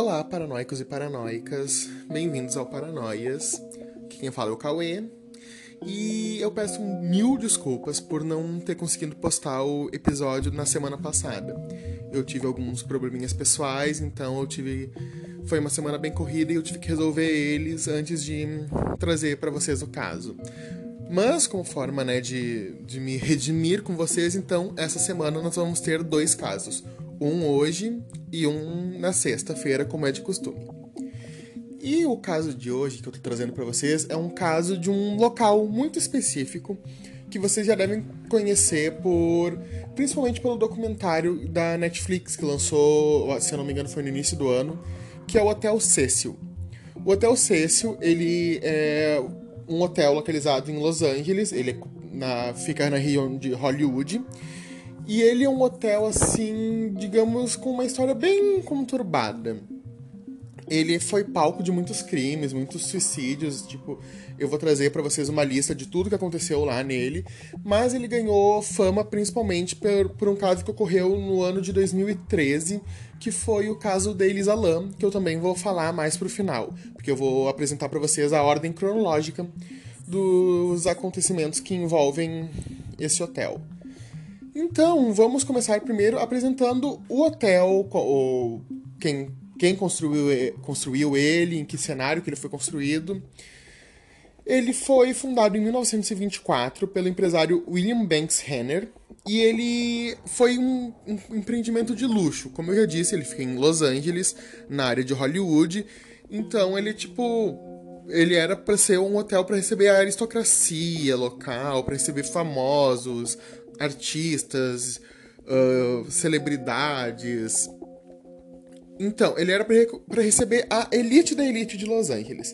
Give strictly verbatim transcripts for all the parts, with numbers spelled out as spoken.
Olá, paranoicos e paranoicas, bem-vindos ao Paranoias. Aqui quem fala é o Cauê. E eu peço mil desculpas por não ter conseguido postar o episódio na semana passada. Eu tive alguns probleminhas pessoais, então eu tive... Foi uma semana bem corrida e eu tive que resolver eles antes de trazer para vocês o caso. Mas, como forma, né, de, de me redimir com vocês, então, essa semana nós vamos ter dois casos. Um hoje e um na sexta-feira, como é de costume. E o caso de hoje que eu tô trazendo para vocês é um caso de um local muito específico que vocês já devem conhecer por, principalmente pelo documentário da Netflix que lançou, se eu não me engano, foi no início do ano, que é o Hotel Cecil. O Hotel Cecil, ele é um hotel localizado em Los Angeles, ele é na, fica na região de Hollywood, e ele é um hotel, assim, digamos, com uma história bem conturbada. Ele foi palco de muitos crimes, muitos suicídios, tipo, eu vou trazer pra vocês uma lista de tudo que aconteceu lá nele, mas ele ganhou fama principalmente por, por um caso que ocorreu no ano de dois mil e treze, que foi o caso da Elisa Lam, que eu também vou falar mais pro final, porque eu vou apresentar pra vocês a ordem cronológica dos acontecimentos que envolvem esse hotel. Então, vamos começar primeiro apresentando o hotel, o, quem... Quem construiu, construiu ele, em que cenário que ele foi construído. Ele foi fundado em mil novecentos e vinte e quatro pelo empresário William Banks Henner. E ele foi um, um empreendimento de luxo. Como eu já disse, ele fica em Los Angeles, na área de Hollywood. Então ele, tipo... Ele era para ser um hotel para receber a aristocracia local, para receber famosos, artistas, uh, celebridades... Então, ele era para receber a elite da elite de Los Angeles.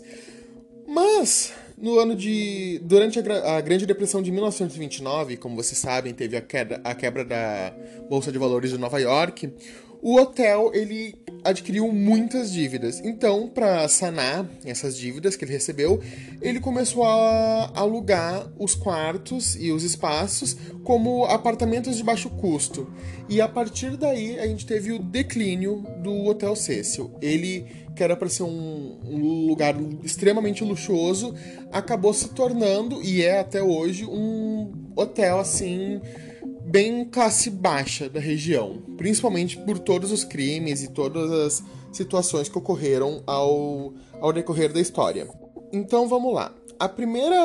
Mas, no ano de... Durante a, a Grande Depressão de mil novecentos e vinte e nove, como vocês sabem, teve a quebra, a quebra da Bolsa de Valores de Nova York, o hotel, ele adquiriu muitas dívidas. Então, para sanar essas dívidas que ele recebeu, ele começou a alugar os quartos e os espaços como apartamentos de baixo custo. E a partir daí, a gente teve o declínio do Hotel Cecil. Ele, que era para ser um, um lugar extremamente luxuoso, acabou se tornando, e é até hoje, um hotel, assim... bem classe baixa da região, principalmente por todos os crimes e todas as situações que ocorreram ao, ao decorrer da história. Então vamos lá. A primeira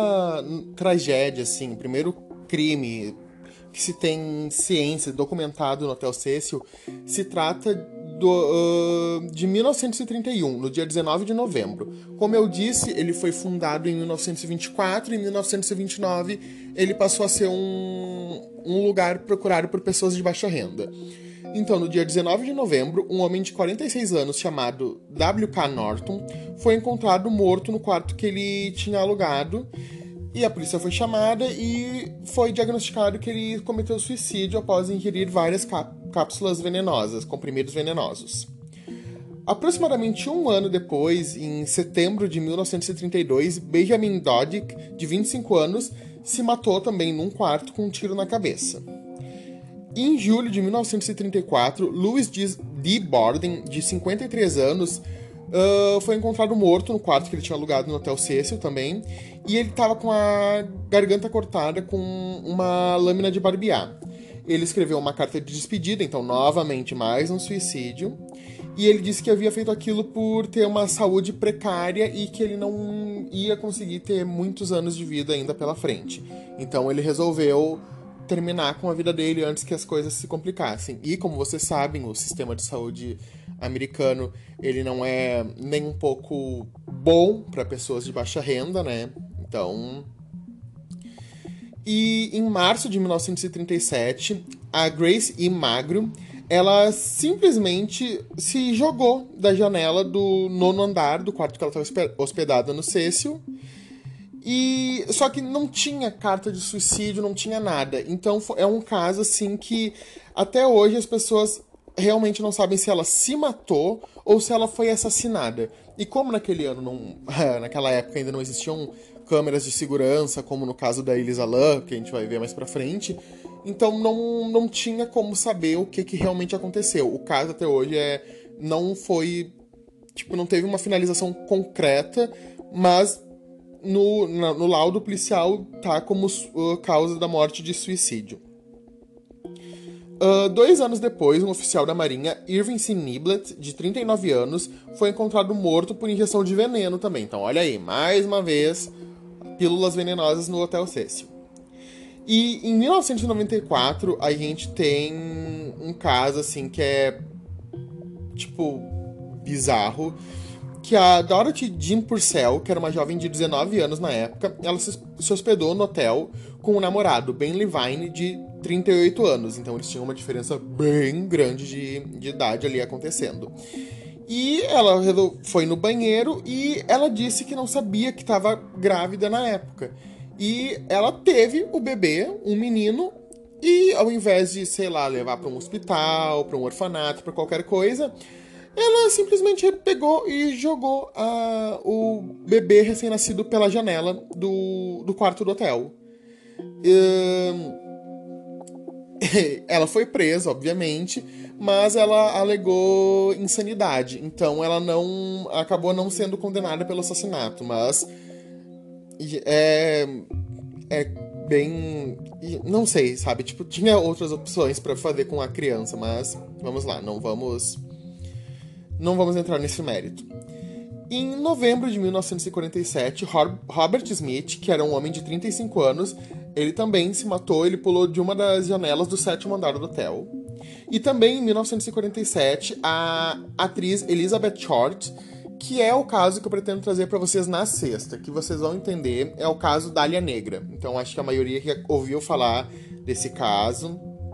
tragédia, assim, o primeiro crime que se tem ciência documentado no Hotel Cecil se trata do, uh, de mil novecentos e trinta e um, no dia dezenove de novembro. Como eu disse, ele foi fundado em mil novecentos e vinte e quatro e em mil novecentos e vinte e nove ele passou a ser um, um lugar procurado por pessoas de baixa renda. Então, no dia dezenove de novembro, um homem de quarenta e seis anos chamado W K Norton foi encontrado morto no quarto que ele tinha alugado. E a polícia foi chamada e foi diagnosticado que ele cometeu suicídio após ingerir várias cá- cápsulas venenosas, comprimidos venenosos. Aproximadamente um ano depois, em setembro de mil novecentos e trinta e dois, Benjamin Doddick, de vinte e cinco anos, se matou também num quarto com um tiro na cabeça. E em julho de mil novecentos e trinta e quatro, Louis D. Borden, de cinquenta e três anos, Uh, foi encontrado morto no quarto que ele tinha alugado no Hotel Cecil também. E ele estava com a garganta cortada com uma lâmina de barbear. Ele escreveu uma carta de despedida, então novamente mais um suicídio. E ele disse que havia feito aquilo por ter uma saúde precária e que ele não ia conseguir ter muitos anos de vida ainda pela frente. Então ele resolveu terminar com a vida dele antes que as coisas se complicassem. E como vocês sabem, o sistema de saúde americano, ele não é nem um pouco bom para pessoas de baixa renda, né? Então... E em março de mil novecentos e trinta e sete, a Grace E. Magro, ela simplesmente se jogou da janela do nono andar do quarto que ela estava hospedada no Cecil. E só que não tinha carta de suicídio, não tinha nada. Então é um caso assim que até hoje as pessoas realmente não sabem se ela se matou ou se ela foi assassinada. E como naquele ano, não, naquela época ainda não existiam câmeras de segurança, como no caso da Elisa Lam, que a gente vai ver mais pra frente, então não, não tinha como saber o que, que realmente aconteceu. O caso até hoje é, não foi... Tipo, não teve uma finalização concreta, mas no, na, no laudo policial tá como uh, causa da morte de suicídio. Uh, dois anos depois, um oficial da Marinha, Irving C. Niblett, de trinta e nove anos, foi encontrado morto por injeção de veneno também. Então, olha aí, mais uma vez, pílulas venenosas no Hotel Cecil. E em mil novecentos e noventa e quatro, a gente tem um caso, assim, que é, tipo, bizarro, que a Dorothy Jean Purcell, que era uma jovem de dezenove anos na época, ela se, se hospedou no hotel com um namorado, Ben Levine, de trinta e oito anos. Então eles tinham uma diferença bem grande de, de idade ali acontecendo. E ela foi no banheiro e ela disse que não sabia que estava grávida na época. E ela teve o bebê, um menino, e ao invés de, sei lá, levar para um hospital, para um orfanato, para qualquer coisa, ela simplesmente pegou e jogou a, o bebê recém-nascido pela janela do, do quarto do hotel. Um, ela foi presa, obviamente, mas ela alegou insanidade. Então ela não acabou não sendo condenada pelo assassinato, mas é, é bem... Não sei, sabe? Tipo, tinha outras opções pra fazer com a criança, mas vamos lá, não vamos... Não vamos entrar nesse mérito. Em novembro de mil novecentos e quarenta e sete, Robert Smith, que era um homem de trinta e cinco anos, ele também se matou, ele pulou de uma das janelas do sétimo andar do hotel. E também em mil novecentos e quarenta e sete, a atriz Elizabeth Short, que é o caso que eu pretendo trazer para vocês na sexta, que vocês vão entender, é o caso da Dália Negra. Então acho que a maioria que ouviu falar desse caso.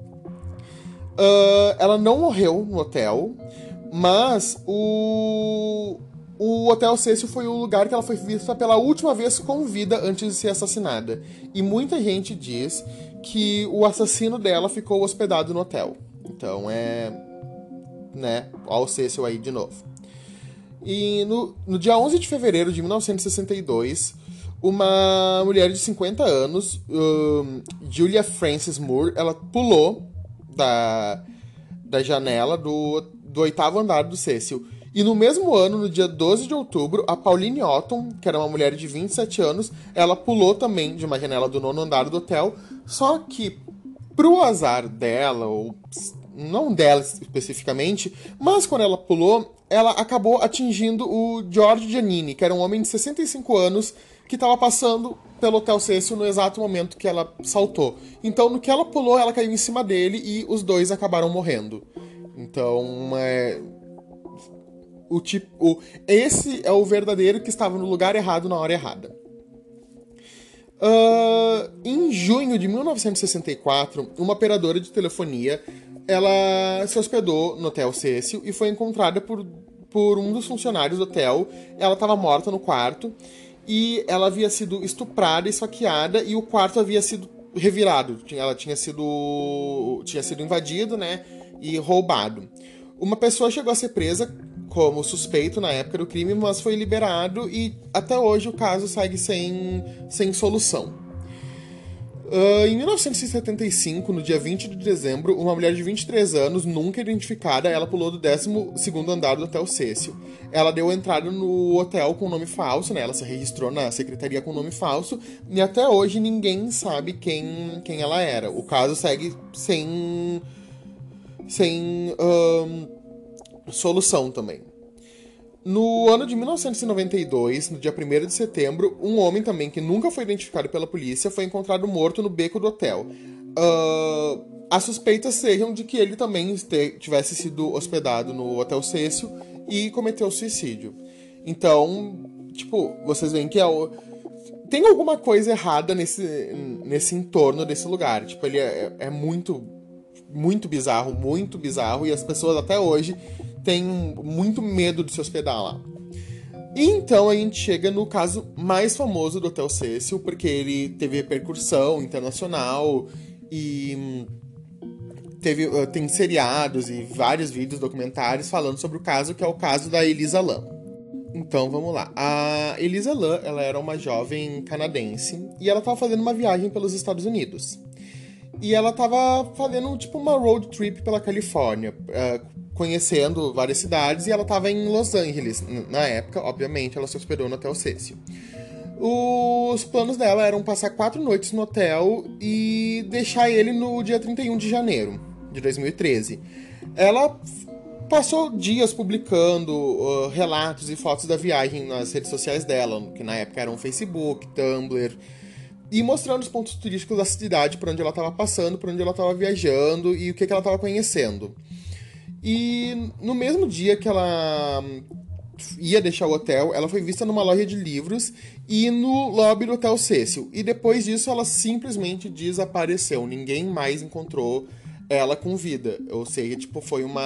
Uh, ela não morreu no hotel, mas o, o Hotel Cecil foi o lugar que ela foi vista pela última vez com vida antes de ser assassinada. E muita gente diz que o assassino dela ficou hospedado no hotel. Então é... né, ao Cecil aí de novo. E no, no dia onze de fevereiro de mil novecentos e sessenta e dois, uma mulher de cinquenta anos, um, Julia Frances Moore, ela pulou da, da janela do... do oitavo andar do Cecil. E no mesmo ano, no dia doze de outubro, a Pauline Otton, que era uma mulher de vinte e sete anos, ela pulou também de uma janela do nono andar do hotel, só que, pro azar dela, ou não dela especificamente, mas quando ela pulou, ela acabou atingindo o George Giannini, que era um homem de sessenta e cinco anos, que estava passando pelo Hotel Cecil no exato momento que ela saltou. Então, no que ela pulou, ela caiu em cima dele e os dois acabaram morrendo. Então, é, o tipo, o, esse é o verdadeiro que estava no lugar errado na hora errada. Uh, em junho de mil novecentos e sessenta e quatro, uma operadora de telefonia, ela se hospedou no Hotel Cecil e foi encontrada por, por um dos funcionários do hotel. Ela estava morta no quarto e ela havia sido estuprada e esfaqueada e o quarto havia sido revirado. Ela tinha sido, tinha sido invadido, né? E roubado. Uma pessoa chegou a ser presa como suspeito na época do crime, mas foi liberado e até hoje o caso segue sem, sem solução. Uh, em mil novecentos e setenta e cinco, no dia vinte de dezembro, uma mulher de vinte e três anos, nunca identificada, ela pulou do décimo segundo andar do Hotel Cecil. Ela deu entrada no hotel com nome falso, né? Ela se registrou na secretaria com nome falso e até hoje ninguém sabe quem, quem ela era. O caso segue sem... sem um, solução também. No ano de mil novecentos e noventa e dois, no dia primeiro de setembro, um homem também que nunca foi identificado pela polícia foi encontrado morto no beco do hotel. Uh, as suspeitas seriam de que ele também tivesse sido hospedado no Hotel Cecil e cometeu suicídio. Então, tipo, vocês veem que é o... tem alguma coisa errada nesse, nesse entorno desse lugar. Tipo, ele é, é muito... muito bizarro, muito bizarro, e as pessoas até hoje têm muito medo de se hospedar lá. E então a gente chega no caso mais famoso do Hotel Cecil, porque ele teve repercussão internacional e teve, tem seriados e vários vídeos documentários falando sobre o caso, que é o caso da Elisa Lam. Então, vamos lá. A Elisa Lam, ela era uma jovem canadense e ela estava fazendo uma viagem pelos Estados Unidos. E ela tava fazendo, tipo, uma road trip pela Califórnia, uh, conhecendo várias cidades e ela estava em Los Angeles. Na época, obviamente, ela se hospedou no Hotel Cecil. Os planos dela eram passar quatro noites no hotel e deixar ele no dia trinta e um de janeiro de dois mil e treze. Ela passou dias publicando uh, relatos e fotos da viagem nas redes sociais dela, que na época eram Facebook, Tumblr, e mostrando os pontos turísticos da cidade, por onde ela estava passando, por onde ela estava viajando e o que, que ela estava conhecendo. E no mesmo dia que ela ia deixar o hotel, ela foi vista numa loja de livros e no lobby do Hotel Cecil. E depois disso ela simplesmente desapareceu. Ninguém mais encontrou ela com vida. Ou seja, tipo, foi uma...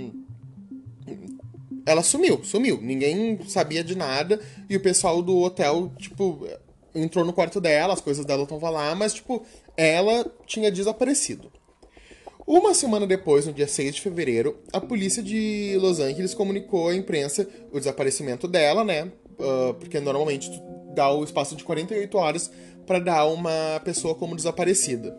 Ela sumiu, sumiu. Ninguém sabia de nada e o pessoal do hotel, tipo, entrou no quarto dela, as coisas dela estavam lá, mas, tipo, ela tinha desaparecido. Uma semana depois, no dia seis de fevereiro, a polícia de Los Angeles comunicou à imprensa o desaparecimento dela, né? Uh, porque normalmente tu dá o espaço de quarenta e oito horas para dar uma pessoa como desaparecida.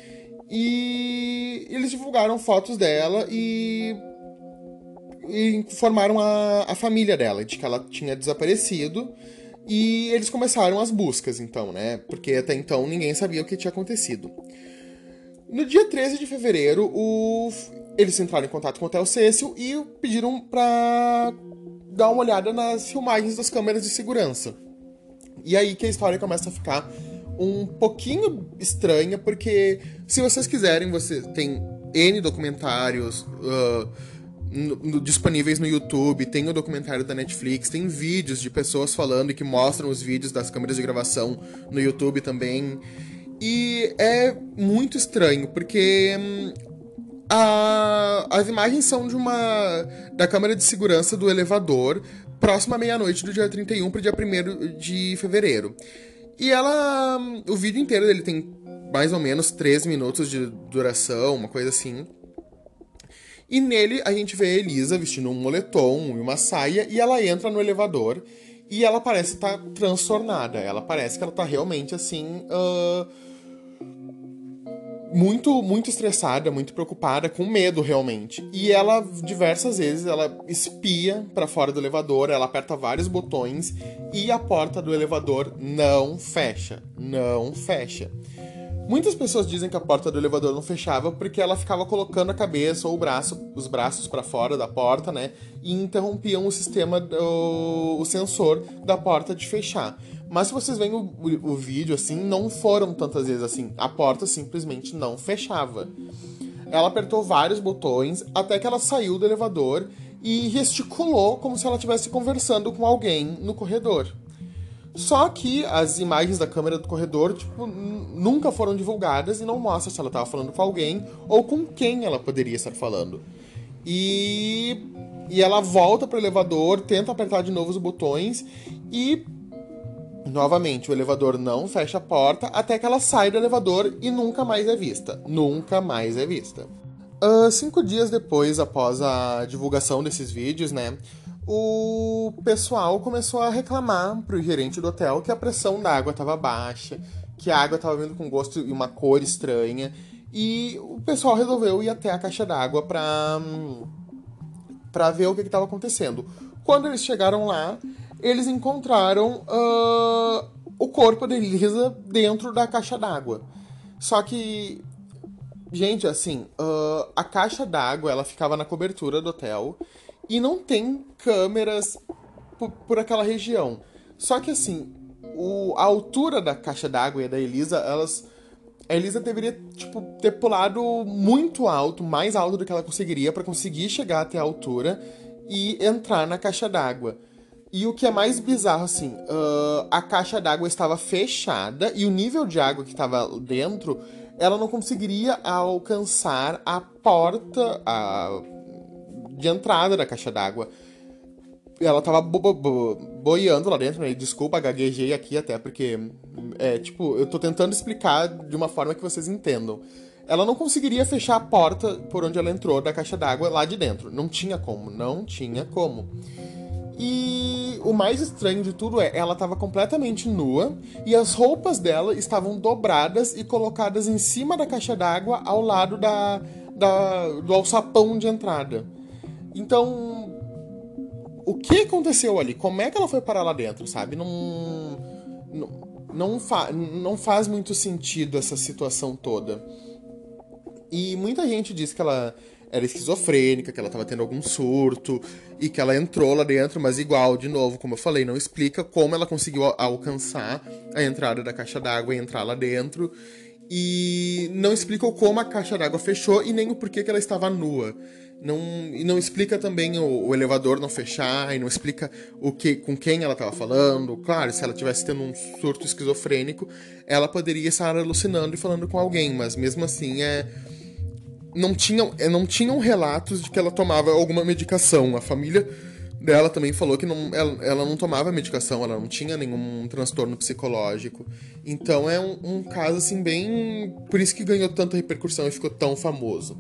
E eles divulgaram fotos dela e, e informaram a, a família dela de que ela tinha desaparecido. E eles começaram as buscas, então, né? Porque até então ninguém sabia o que tinha acontecido. No dia treze de fevereiro, o... eles entraram em contato com o Hotel Cecil e pediram pra dar uma olhada nas filmagens das câmeras de segurança. E aí que a história começa a ficar um pouquinho estranha, porque se vocês quiserem, você tem N documentários uh, no, no, disponíveis no YouTube, tem o documentário da Netflix, tem vídeos de pessoas falando e que mostram os vídeos das câmeras de gravação no YouTube também. E é muito estranho, porque hum, a, as imagens são de uma da câmera de segurança do elevador, próximo à meia-noite do dia trinta e um para o dia primeiro de fevereiro. E ela... O vídeo inteiro dele tem mais ou menos treze minutos de duração, uma coisa assim. E nele a gente vê a Elisa vestindo um moletom e uma saia, e ela entra no elevador e ela parece estar tá transtornada. Ela parece que ela tá realmente assim... Uh, muito, muito estressada, muito preocupada, com medo realmente. E ela, diversas vezes, ela espia pra fora do elevador, ela aperta vários botões e a porta do elevador não fecha. Não fecha. Muitas pessoas dizem que a porta do elevador não fechava porque ela ficava colocando a cabeça ou o braço, os braços pra fora da porta, né? E interrompiam o sistema, o, o sensor da porta de fechar. Mas se vocês veem o, o, o vídeo, assim, não foram tantas vezes assim. A porta simplesmente não fechava. Ela apertou vários botões até que ela saiu do elevador e gesticulou como se ela estivesse conversando com alguém no corredor. Só que as imagens da câmera do corredor, tipo, nunca foram divulgadas e não mostra se ela estava falando com alguém ou com quem ela poderia estar falando. E, e ela volta pro elevador, tenta apertar de novo os botões e... Novamente, o elevador não fecha a porta até que ela sai do elevador e nunca mais é vista. Nunca mais é vista. Uh, cinco dias depois, após a divulgação desses vídeos, né, o pessoal começou a reclamar pro gerente do hotel que a pressão da água estava baixa, que a água estava vindo com gosto e uma cor estranha, e o pessoal resolveu ir até a caixa d'água pra, pra ver o que estava acontecendo. Quando eles chegaram lá, eles encontraram uh, o corpo da Elisa dentro da caixa d'água. Só que, gente, assim, uh, a caixa d'água, ela ficava na cobertura do hotel e não tem câmeras por, por aquela região. Só que, assim, o, a altura da caixa d'água e da Elisa, elas... A Elisa deveria, tipo, ter pulado muito alto, mais alto do que ela conseguiria para conseguir chegar até a altura e entrar na caixa d'água. E o que é mais bizarro, assim, uh, a caixa d'água estava fechada e o nível de água que estava dentro, ela não conseguiria alcançar a porta a, de entrada da caixa d'água. Ela estava bo bo bo boiando lá dentro, né? Desculpa, gaguejei aqui até, porque, é, tipo, eu tô tentando explicar de uma forma que vocês entendam. Ela não conseguiria fechar a porta por onde ela entrou da caixa d'água lá de dentro. Não tinha como, não tinha como. E o mais estranho de tudo é, ela estava completamente nua e as roupas dela estavam dobradas e colocadas em cima da caixa d'água ao lado da, da, do alçapão de entrada. Então, o que aconteceu ali? Como é que ela foi parar lá dentro, sabe? Não, não, não, fa, não faz muito sentido essa situação toda. E muita gente diz que ela era esquizofrênica, que ela tava tendo algum surto, e que ela entrou lá dentro, mas igual, de novo, como eu falei, não explica como ela conseguiu alcançar a entrada da caixa d'água e entrar lá dentro. E não explica como a caixa d'água fechou e nem o porquê que ela estava nua. Não, e não explica também o, o elevador não fechar, e não explica o que, com quem ela estava falando. Claro, se ela tivesse tendo um surto esquizofrênico, ela poderia estar alucinando e falando com alguém, mas mesmo assim é... Não tinham, não tinham relatos de que ela tomava alguma medicação. A família dela também falou que não, ela, ela não tomava medicação, ela não tinha nenhum transtorno psicológico. Então é um, um caso assim bem... Por isso que ganhou tanta repercussão e ficou tão famoso.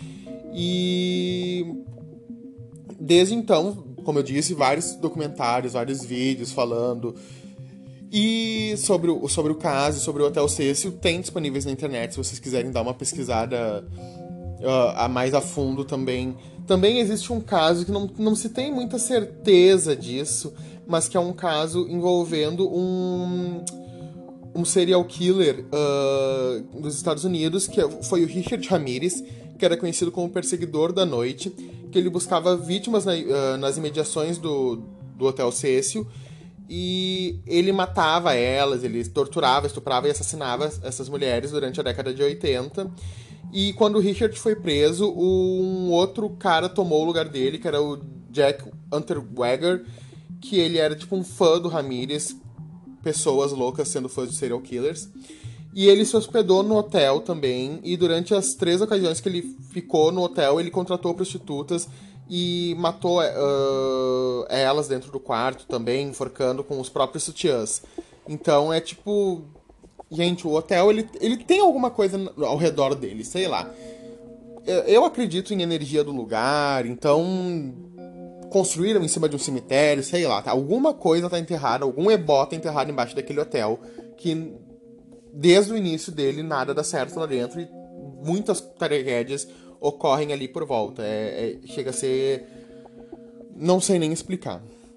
E desde então, como eu disse, vários documentários, vários vídeos falando e sobre o, sobre o caso, sobre o Hotel Cecil, tem disponíveis na internet se vocês quiserem dar uma pesquisada uh, a mais a fundo também. Também existe um caso que não, não se tem muita certeza disso, mas que é um caso envolvendo um, um serial killer uh, dos Estados Unidos, que foi o Richard Ramirez, que era conhecido como Perseguidor da Noite, que ele buscava vítimas na, uh, nas imediações do, do Hotel Cecil, e ele matava elas, ele torturava, estuprava e assassinava essas mulheres durante a década de oitenta. E quando o Richard foi preso, um outro cara tomou o lugar dele, que era o Jack Unterweger, que ele era tipo um fã do Ramirez, pessoas loucas sendo fãs de serial killers. E ele se hospedou no hotel também, e durante as três ocasiões que ele ficou no hotel, ele contratou prostitutas e matou uh, elas dentro do quarto também, enforcando com os próprios sutiãs. Então é tipo... Gente, o hotel, ele, ele tem alguma coisa ao redor dele, sei lá. Eu, eu acredito em energia do lugar, então... Construíram em cima de um cemitério, sei lá. Tá? Alguma coisa tá enterrada, algum ebó tá enterrado embaixo daquele hotel, que... Desde o início dele, nada dá certo lá dentro e muitas tragédias ocorrem ali por volta. É, é, chega a ser... Não sei nem explicar.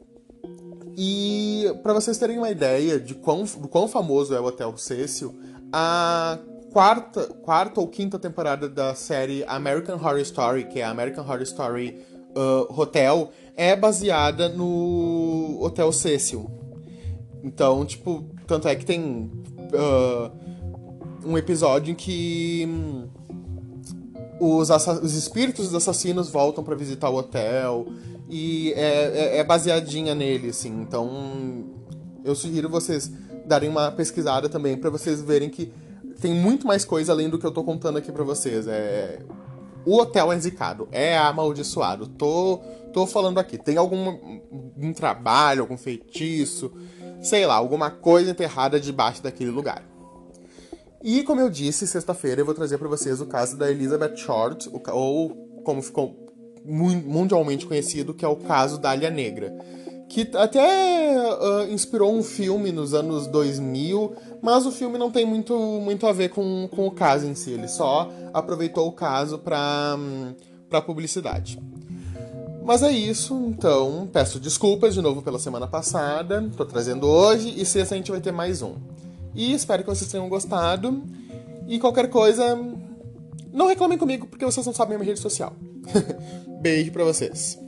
E para vocês terem uma ideia de quão, do quão famoso é o Hotel Cecil, a quarta, quarta ou quinta temporada da série American Horror Story, que é a American Horror Story uh, Hotel, é baseada no Hotel Cecil. Então, tipo, tanto é que tem... Uh, um episódio em que hum, os, os espíritos dos assassinos voltam pra visitar o hotel e é, é, é baseadinha nele, assim. Então eu sugiro vocês darem uma pesquisada também pra vocês verem que tem muito mais coisa além do que eu tô contando aqui pra vocês. É, o hotel é zicado, é amaldiçoado. Tô, tô falando aqui. Tem algum um trabalho, algum feitiço, sei lá, alguma coisa enterrada debaixo daquele lugar. E, como eu disse, sexta-feira eu vou trazer para vocês o caso da Elizabeth Short, ou como ficou mundialmente conhecido, que é o caso da Alha Negra, que até uh, inspirou um filme nos anos dois mil, mas o filme não tem muito, muito a ver com, com o caso em si, ele só aproveitou o caso para para publicidade. Mas é isso, então peço desculpas de novo pela semana passada, tô trazendo hoje, e sexta a gente vai ter mais um. E espero que vocês tenham gostado, e qualquer coisa, não reclamem comigo, porque vocês não sabem a minha rede social. Beijo pra vocês.